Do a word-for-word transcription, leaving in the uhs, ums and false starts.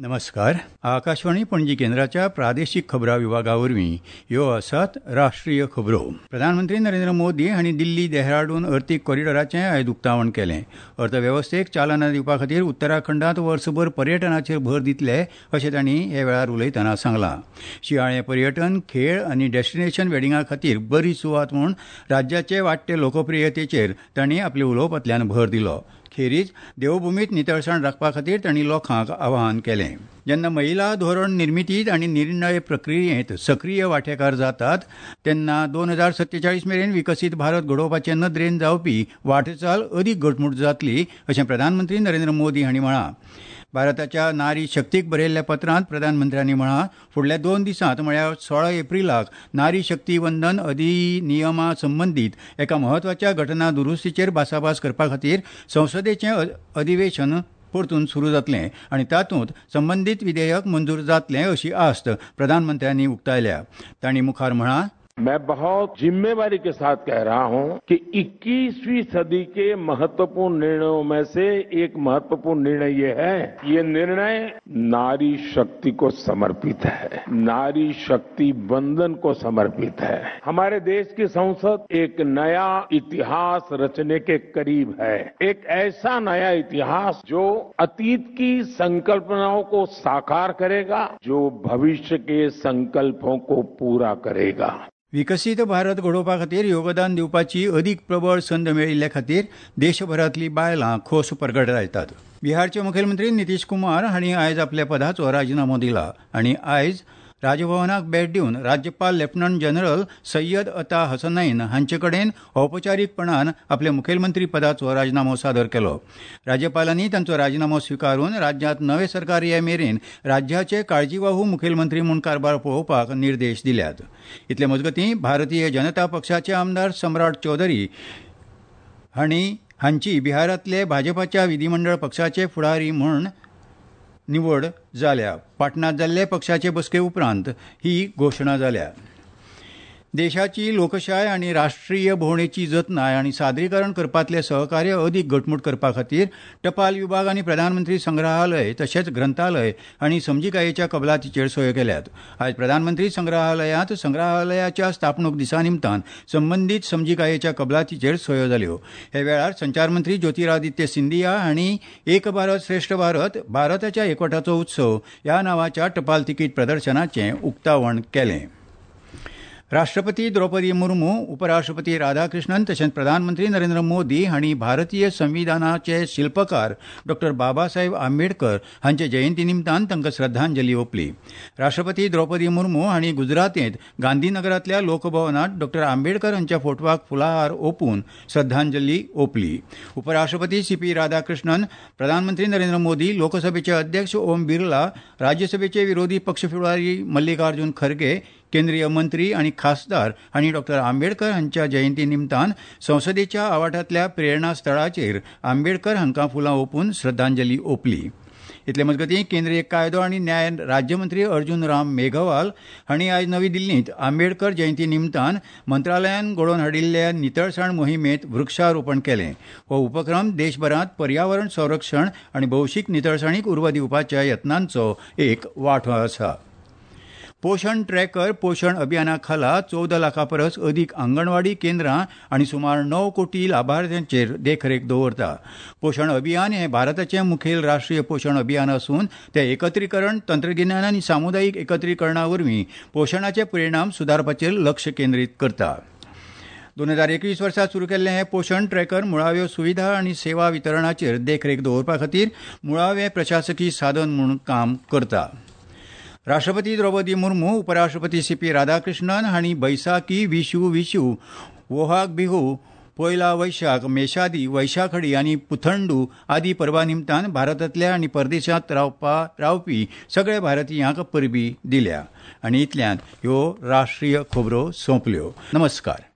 नमस्कार. आकाशवाणी पणजी केंद्राच्या प्रादेशीक खबरां विभागावरवीं ह्यो आसात राष्ट्रीय खबरो. प्रधानमंत्री नरेंद्र मोदी हांणी दिल्ली देहराडून अर्थीक कॉरिडॉराचें आयज उक्तावण केलें. अर्थवेवस्थेक चालना दिवपा खातीर उत्तराखंडांत वर्सभर पर्यटनाचेर भर दितले अशें तांणी हे वेळार उलयतना सांगलां. शिंयाळें पर्यटन, खेळ आनी डेस्टिनेशन वेडिंगा खातीर बरी सुवात म्हूण राज्याचे वाडटे लोकप्रियतेचेर तांणी आपल्या उलोवपांतल्यान भर दिलो. खेरीज देवभूमींत नितळसाण राखपा खातीर तांणी लोकांक आवाहन केलें. जेन्ना महिला धोरण निर्मितीत आनी निर्णय प्रक्रियेंत सक्रीय वांटेकार जातात तेन्ना दोन हजार सत्तेचाळीस मेरेन विकसीत भारत घडोवपाचे नदरेन जावपी वाटचाल अदीक घटमूट जातली अशें प्रधानमंत्री नरेंद्र मोदी हांणी म्हळां. भारताच्या नारी शक्तीक बरयल्ल्या पत्रांत प्रधानमंत्र्यांनी म्हळां, फुडल्या दोन दिसांत म्हळ्यार सोळा एप्रिलाक नारी शक्ती वंदन अधिनियमा संबंदीत एका म्हत्वाच्या घटना दुरुस्तीचेर भासाभास करपा खातीर संसदेचें अधिवेशन परतून सुरू जातलें आनी तातूंत संबंदीत विधेयक मंजूर जातलें अशी आस्त प्रधानमंत्र्यांनी उक्तायल्या. तांणी मुखार म्हळां, मैं बहुत जिम्मेवारी के साथ कह रहा हूं कि इक्कीसवीं सदी के महत्वपूर्ण निर्णयों में से एक महत्वपूर्ण निर्णय ये है, ये निर्णय नारी शक्ति को समर्पित है, नारी शक्ति वंदन को समर्पित है. हमारे देश की संसद एक नया इतिहास रचने के करीब है, एक ऐसा नया इतिहास जो अतीत की संकल्पनाओं को साकार करेगा, जो भविष्य के संकल्पों को पूरा करेगा. विकसीत भारत घडोवपा खातीर योगदान दिवपाची अदीक प्रबळ संद मेळिल्ले खातीर देशभरांतली बायलां खोस परगटायतात. बिहारचे मुखेलमंत्री नितीश कुमार हांणी आयज आपल्या पदाचो राजिनामो दिला आनी आयज राजभवनाक भेट दिवन राज्यपाल लेफ्टनंट जनरल सय्यद अता हसनैन हांचे कडेन औपचारीकपणान आपल्या मुखेलमंत्री पदाचो राजिनामो सादर केलो. राज्यपालांनी तांचो राजिनामो स्विकारून राज्यांत नवे सरकार ये मेरेन राज्याचे काळजीवाहू मुखेलमंत्री म्हूण कारभार पळोवपाक निर्देश दिल्यात. इतले मजगतीं भारतीय जनता पक्षाचे आमदार सम्राट चौधरी हांणी हांची बिहारांतले भाजपाच्या विधीमंडळ पक्षाचे फुडारी म्हूण निवड जाल्या. पाटणांत जाल्ले पक्षाचे बसके उपरांत ही घोशणा जाल्या. देशाची लोकशाय आनी राष्ट्रीय भोंवडेची जतनाय आनी सादरीकरण करपांतले सहकार्य अदीक घटमूट करपा खातीर टपाल विभाग आनी प्रधानमंत्री संग्रहालय तशेंच ग्रंथालय आनी समजिकायेच्या कबलातीचेर सयो केल्यात. आयज प्रधानमंत्री संग्रहालयांत संग्रहालयाच्या स्थापणूक दिसा निमतान संबंदीत समजिकायेच्या कबलातीचेर सयो जाल्यो. हे वेळार संचार मंत्री ज्योतिरादित्य सिंधिया हांणी एक भारत श्रेष्ठ भारत भारताच्या एकवटाचो उत्सव ह्या नांवाच्या टपाल तिकीट प्रदर्शनाचें उक्तावण केलें. राष्ट्रपती द्रौपदी मुर्मू, उपराष्ट्रपती राधाकृष्णन तशेंच प्रधानमंत्री नरेंद्र मोदी हांणी भारतीय संविधानाचे शिल्पकार डॉ बाबासाहेब आंबेडकर हांचे जयंती निमतान तांकां श्रद्धांजली ओंपली. राष्ट्रपती द्रौपदी मुर्मू हांणी गुजरातेंत गांधीनगरांतल्या लोकभवनांत डॉ आंबेडकर हांच्या फोटवाक फुलाहार ओंपून श्रद्धांजली ओंपली. उपराष्ट्रपती सी पी राधाकृष्णन, प्रधानमंत्री नरेंद्र मोदी, लोकसभेचे अध्यक्ष ओम बिर्ला, राज्यसभेचे विरोधी पक्ष फुडारी मल्लिकार्जुन खरगे, केंद्रीय मंत्री आनी खासदार हांणी डॉ आंबेडकर हांच्या जयंती निमतान संसदेच्या आवाठांतल्या प्रेरणा स्थळाचेर आंबेडकर हांकां फुलां ओंपून श्रद्धांजली ओंपली. इतले मजगतीं केंद्रीय कायदो आनी न्याय राज्यमंत्री अर्जुन राम मेघवाल हांणी आयज नवी दिल्लींत आंबेडकर जयंती निमतान मंत्रालयान घडोवन हाडिल्ल्या नितळसाण मोहिमेंत वृक्षारोपण केलें. हो उपक्रम देशभरांत पर्यावरण संरक्षण आनी भौशीक नितळसाणीक उर्बा दिवपाच्या यत्नांचो एक वांटो आसा. पोषण ट्रॅकर पोषण अभियाना खाला चौदा लाखां परस अदीक आंगणवाडी केंद्रां आनी सुमार णव कोटी लाभार्थ्यांचेर देखरेख दवरता. पोषण अभियान हें भारताचें मुखेल राष्ट्रीय पोषण अभियान असून तें एकत्रीकरण, तंत्रगिन्यान आनी सामुदायीक एकत्रीकरणा वरवीं पोशणाचे परिणाम सुदारपाचेर लक्ष केंद्रीत करता. दोन हजार एकवीस वर्सा सुरू केल्लें हें पोषण ट्रॅकर मुळाव्यो सुविधा आनी सेवा वितरणाचेर देखरेख दवरपा खातीर मुळावें प्रशासकी साधन म्हूण काम करता. राष्ट्रपती द्रौपदी मुर्मू, उपराष्ट्रपती सी पी राधाकृष्णन हांणी बैसाकी, विशू विशू, बोहाग बिहू, पोयला वैशाख, मेशादी, वैशाखडी आनी पुथंडू आदी परबां निमतान भारतांतल्या आनी परदेशांत रावपा रावपी सगळे भारतीयांक परबीं दिल्या. आनी इतल्यान ह्यो राष्ट्रीय खबरो सोंपल्यो. नमस्कार.